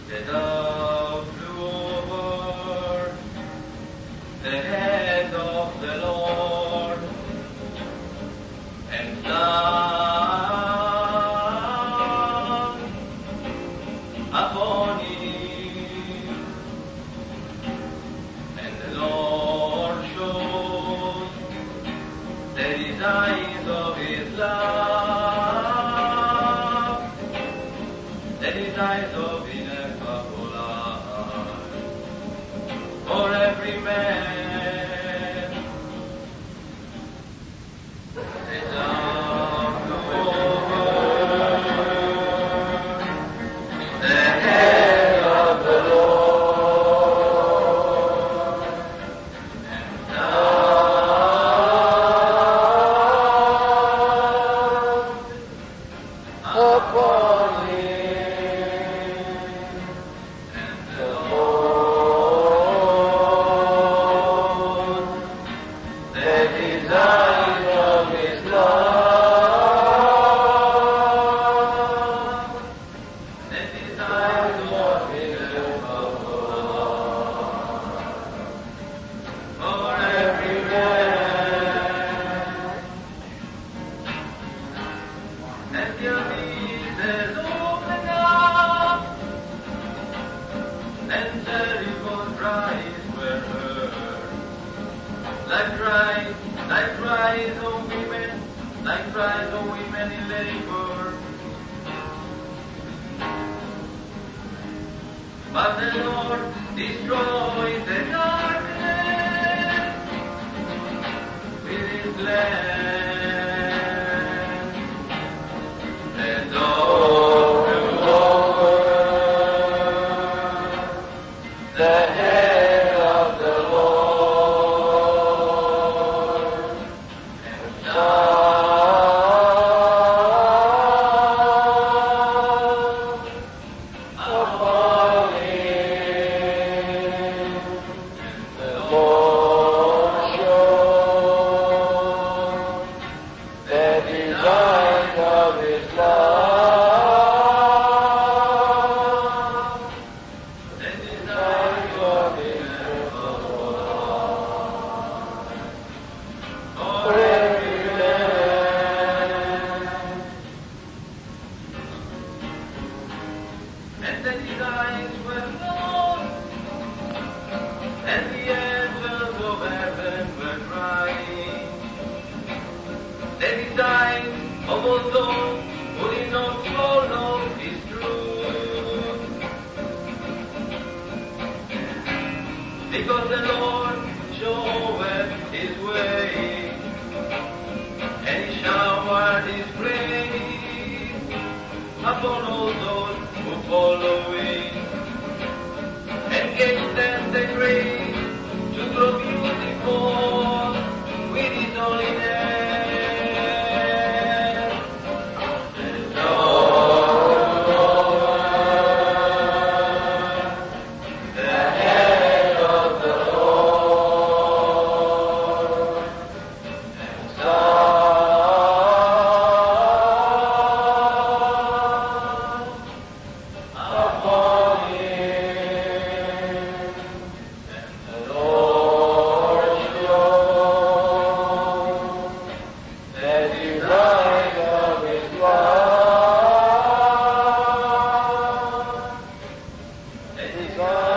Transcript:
The dove flew over the head of the Lord and sang upon him. And the Lord showed the designs of his love, the designs of ineffable love for every man. The dove flew over the head of the Lord and sang upon him. And the Lord, the design of his love, the design of his love for every man. And the abyss opened up, and terrible cries were heard, like cries of women in labor. But the Lord destroyed the darkness with his glance. The dove flew over the head of the Lord and sang upon him. And the Lord showed the design of his love, the design of his love for every man. And the designs were known, and the angels of heaven were crying. The design of all those who did not follow his truth. Because the Lord showeth his way, and he showered his grace upon all those who follow him, and gave them the grace to grow beautiful with his holiness. The dove over the head of the Lord and sang upon him. And the Lord showed the design of his love, the design